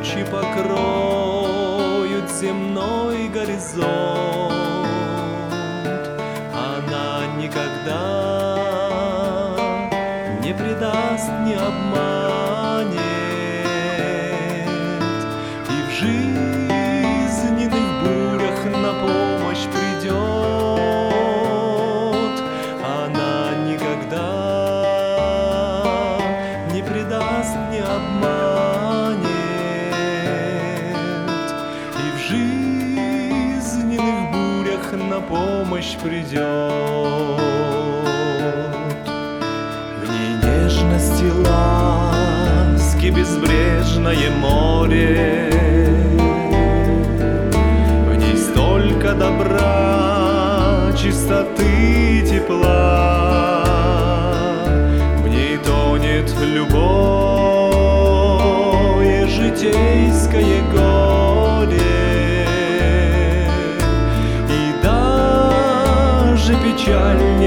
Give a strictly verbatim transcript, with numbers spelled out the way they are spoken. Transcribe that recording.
тучи покроют земной горизонт, она никогда не предаст, не обманет, и в жизненных бурях на помощь придет. Она никогда не предаст, не обманет, и в жизненных бурях на помощь придет. В ней нежность и ласки безбрежное море, в ней столько добра, чистоты, тепла, в ней тонет любое житейское горе, и даже печаль не